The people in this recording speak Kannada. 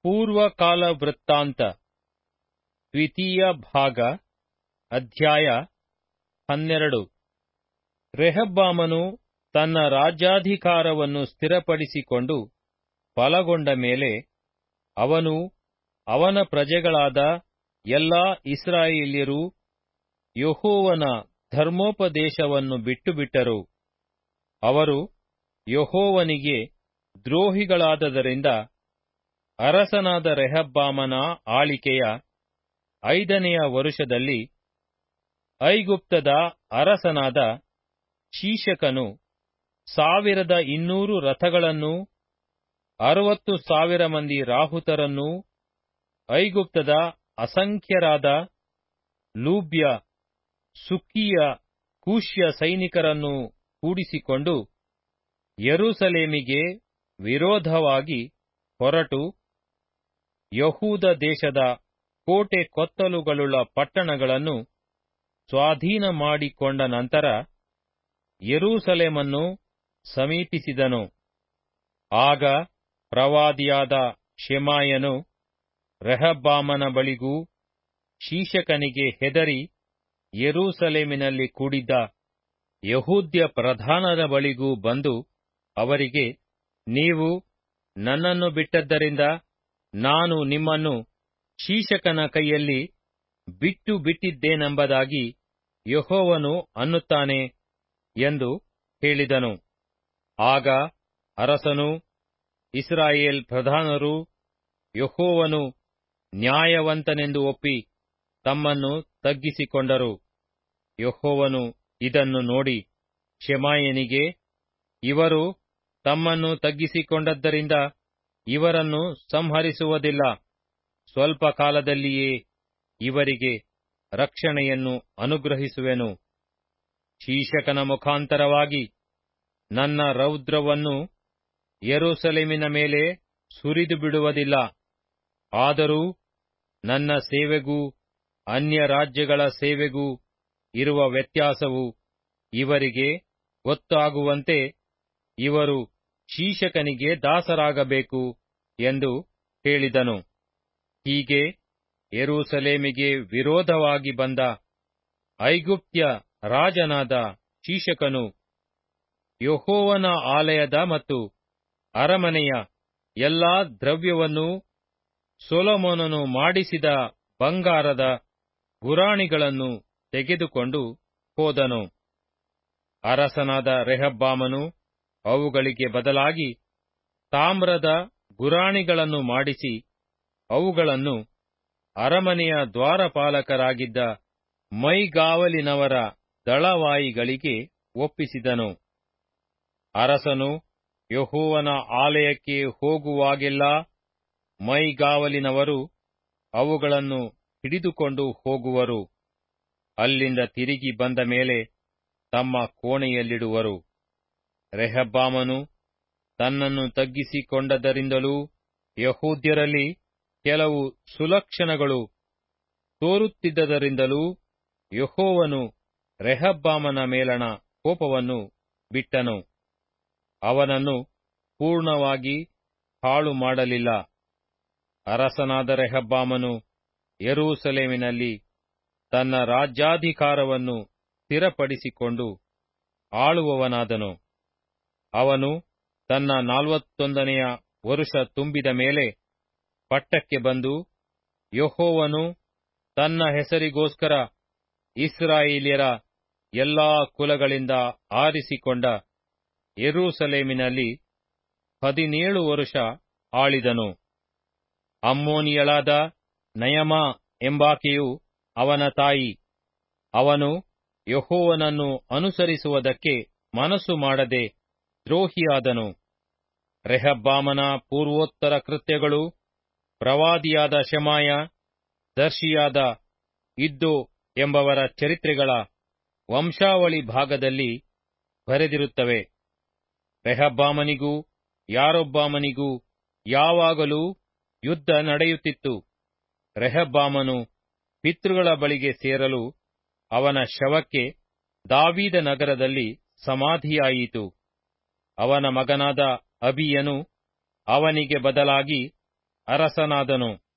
ಪೂರ್ವಕಾಲ ವೃತ್ತಾಂತ ದ್ವಿತೀಯ ಭಾಗ ಅಧ್ಯಾಯ 12. ರೆಹಬ್ಬಾಮನು ತನ್ನ ರಾಜ್ಯಾಧಿಕಾರವನ್ನು ಸ್ಥಿರಪಡಿಸಿಕೊಂಡು ಬಲಗೊಂಡ ಮೇಲೆ ಅವನೂ ಅವನ ಪ್ರಜೆಗಳಾದ ಎಲ್ಲಾ ಇಸ್ರಾಯೇಲ್ಯರೂ ಯೆಹೋವನ ಧರ್ಮೋಪದೇಶವನ್ನು ಬಿಟ್ಟುಬಿಟ್ಟರು. ಅವರು ಯೆಹೋವನಿಗೆ ದ್ರೋಹಿಗಳಾದದರಿಂದ ಅರಸನಾದ ರೆಹಬ್ಬಾಮನ ಆಳಿಕೆಯ 5ನೆಯ ವರುಷದಲ್ಲಿ ಐಗುಪ್ತದ ಅರಸನಾದ ಶೀಶಕನು 1200 ರಥಗಳನ್ನೂ 60,000 ಮಂದಿ ರಾಹುತರನ್ನೂ ಐಗುಪ್ತದ ಅಸಂಖ್ಯರಾದ ಲೂಬ್ಯ, ಸುಕ್ಕೀಯ, ಕೂಷ್ಯ ಸೈನಿಕರನ್ನು ಕೂಡಿಸಿಕೊಂಡು ಯೆರೂಸಲೇಮಿಗೆ ವಿರೋಧವಾಗಿ ಹೊರಟು ಯಹೂದ ದೇಶದ ಕೋಟೆ ಕೊತ್ತಲುಗಳುಳ್ಳ ಪಟ್ಟಣಗಳನ್ನು ಸ್ವಾಧೀನ ಮಾಡಿಕೊಂಡ ನಂತರ ಯೆರೂಸಲೇಮನ್ನು ಸಮೀಪಿಸಿದನು. ಆಗ ಪ್ರವಾದಿಯಾದ ಶೆಮಾಯನು ರೆಹಬ್ಬಾಮನ ಬಳಿಗೂ ಶೀಶಕನಿಗೆ ಹೆದರಿ ಯೆರೂಸಲೇಮಿನಲ್ಲಿ ಕೂಡಿದ್ದ ಯಹೂದ್ಯ ಪ್ರಧಾನರ ಬಳಿಗೂ ಬಂದು ಅವರಿಗೆ, ನೀವು ನನ್ನನ್ನು ಬಿಟ್ಟದ್ದರಿಂದ ನಾನು ನಿಮ್ಮನ್ನು ಶೀಶಕನ ಕೈಯಲ್ಲಿ ಬಿಟ್ಟು ಬಿಟ್ಟಿದ್ದೇನೆಂಬುದಾಗಿ ಯೆಹೋವನು ಅನ್ನುತ್ತಾನೆ ಎಂದು ಹೇಳಿದನು. ಆಗ ಅರಸನೂ ಇಸ್ರಾಯೇಲ್ ಪ್ರಧಾನರೂ ಯೆಹೋವನು ನ್ಯಾಯವಂತನೆಂದು ಒಪ್ಪಿ ತಮ್ಮನ್ನು ತಗ್ಗಿಸಿಕೊಂಡರು. ಯೆಹೋವನು ಇದನ್ನು ನೋಡಿ ಶೆಮಾಯನಿಗೆ, ಇವರು ತಮ್ಮನ್ನು ತಗ್ಗಿಸಿಕೊಂಡದ್ದರಿಂದ ಇವರನ್ನು ಸಂಹರಿಸುವುದಿಲ್ಲ, ಸ್ವಲ್ಪ ಕಾಲದಲ್ಲಿಯೇ ಇವರಿಗೆ ರಕ್ಷಣೆಯನ್ನು ಅನುಗ್ರಹಿಸುವೆನು. ಶೀಶಕನ ಮುಖಾಂತರವಾಗಿ ನನ್ನ ರೌದ್ರವನ್ನು ಯೆರೂಸಲೇಮಿನ ಮೇಲೆ ಸುರಿದು ಬಿಡುವುದಿಲ್ಲ. ಆದರೂ ನನ್ನ ಸೇವೆಗೂ ಅನ್ಯ ರಾಜ್ಯಗಳ ಸೇವೆಗೂ ಇರುವ ವ್ಯತ್ಯಾಸವು ಇವರಿಗೆ ಗೊತ್ತಾಗುವಂತೆ ಇವರು ಶೀಶಕನಿಗೆ ದಾಸರಾಗಬೇಕು ಎಂದು ಹೇಳಿದನು. ಹೀಗೆ ಯೆರೂಸಲೇಮಿಗೆ ವಿರೋಧವಾಗಿ ಬಂದ ಐಗುಪ್ತ್ಯ ರಾಜನಾದ ಶೀಶಕನು ಯೆಹೋವನ ಆಲಯದ ಮತ್ತು ಅರಮನೆಯ ಎಲ್ಲಾ ದ್ರವ್ಯವನ್ನೂ ಸೊಲೊಮೋನನು ಮಾಡಿಸಿದ ಬಂಗಾರದ ಗುರಾಣಿಗಳನ್ನು ತೆಗೆದುಕೊಂಡು ಹೋದನು. ಅರಸನಾದ ರೆಹಬ್ಬಾಮನು ಅವುಗಳಿಗೆ ಬದಲಾಗಿ ತಾಮ್ರದ ಗುರಾಣಿಗಳನ್ನು ಮಾಡಿಸಿ ಅವುಗಳನ್ನು ಅರಮನೆಯ ದ್ವಾರಪಾಲಕರಾಗಿದ್ದ ಮೈಗಾವಲಿನವರ ದಳವಾಯಿಗಳಿಗೆ ಒಪ್ಪಿಸಿದನು. ಅರಸನು ಯೆಹೋವನ ಆಲಯಕ್ಕೆ ಹೋಗುವಾಗೆಲ್ಲಾ ಮೈಗಾವಲಿನವರು ಅವುಗಳನ್ನು ಹಿಡಿದುಕೊಂಡು ಹೋಗುವರು. ಅಲ್ಲಿಂದ ತಿರುಗಿ ಬಂದ ಮೇಲೆ ತಮ್ಮ ಕೋಣೆಯಲ್ಲಿಡುವರು. ರೆಹಬ್ಬಾಮನು ತನ್ನನ್ನು ತಗ್ಗಿಸಿಕೊಂಡದರಿಂದಲೂ ಯಹೂದ್ಯರಲ್ಲಿ ಕೆಲವು ಸುಲಕ್ಷಣಗಳು ತೋರುತ್ತಿದ್ದದರಿಂದಲೂ ಯೆಹೋವನು ರೆಹಬ್ಬಾಮನ ಮೇಲಣ ಕೋಪವನ್ನು ಬಿಟ್ಟನು. ಅವನನ್ನು ಪೂರ್ಣವಾಗಿ ಹಾಳು ಮಾಡಲಿಲ್ಲ. ಅರಸನಾದ ರೆಹಬ್ಬಾಮನು ಯೆರೂಸಲೇಮಿನಲ್ಲಿ ತನ್ನ ರಾಜ್ಯಾಧಿಕಾರವನ್ನು ಸ್ಥಿರಪಡಿಸಿಕೊಂಡು ಆಳುವವನಾದನು. ಅವನು ತನ್ನ 41ನೆಯ ವರುಷ ತುಂಬಿದ ಮೇಲೆ ಪಟ್ಟಕ್ಕೆ ಬಂದು ಯೆಹೋವನು ತನ್ನ ಹೆಸರಿಗೋಸ್ಕರ ಇಸ್ರಾಯೇಲ್ಯರ ಎಲ್ಲಾ ಕುಲಗಳಿಂದ ಆರಿಸಿಕೊಂಡ ಯೆರೂಸಲೇಮಿನಲ್ಲಿ 17 ವರುಷ ಆಳಿದನು. ಅಮ್ಮೋನಿಯಳಾದ ನಯಮಾ ಎಂಬಾಕೆಯು ಅವನ ತಾಯಿ. ಅವನು ಯೆಹೋವನನ್ನು ಅನುಸರಿಸುವುದಕ್ಕೆ ಮನಸ್ಸು ಮಾಡದೆ ದ್ರೋಹಿಯಾದನು. ರೆಹಬ್ಬಾಮನ ಪೂರ್ವೋತ್ತರ ಕೃತ್ಯಗಳು ಪ್ರವಾದಿಯಾದ ಶೆಮಾಯ, ದರ್ಶಿಯಾದ ಇದ್ದೋ ಎಂಬವರ ಚರಿತ್ರೆಗಳ ವಂಶಾವಳಿ ಭಾಗದಲ್ಲಿ ಬರೆದಿರುತ್ತವೆ. ರೆಹಬ್ಬಾಮನಿಗೂ ಯಾರೊಬ್ಬಾಮನಿಗೂ ಯಾವಾಗಲೂ ಯುದ್ಧ ನಡೆಯುತ್ತಿತ್ತು. ರೆಹಬ್ಬಾಮನು ಪಿತೃಗಳ ಬಳಿಗೆ ಸೇರಲು ಅವನ ಶವಕ್ಕೆ ದಾವೀದ ನಗರದಲ್ಲಿ ಸಮಾಧಿಯಾಯಿತು. ಅವನ ಮಗನಾದ ಅಬೀಯನು ಅವನಿಗೆ ಬದಲಾಗಿ ಅರಸನಾದನು.